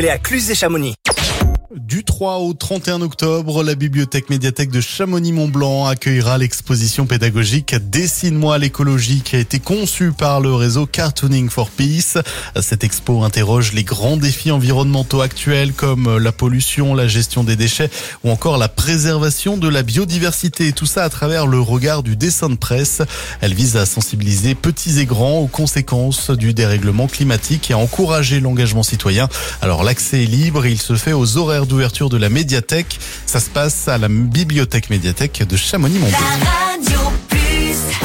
Elle est à Cluses-et-Chamonix. Du 3 au 31 octobre, la bibliothèque médiathèque de Chamonix-Mont-Blanc accueillera l'exposition pédagogique Dessine-moi l'écologie qui a été conçue par le réseau Cartooning for Peace. Cette expo interroge les grands défis environnementaux actuels comme la pollution, la gestion des déchets ou encore la préservation de la biodiversité. Tout ça à travers le regard du dessin de presse. Elle vise à sensibiliser petits et grands aux conséquences du dérèglement climatique et à encourager l'engagement citoyen. Alors l'accès est libre, il se fait aux horaires d'ouverture de la médiathèque. Ça se passe à la bibliothèque médiathèque de Chamonix-Mont-Blanc.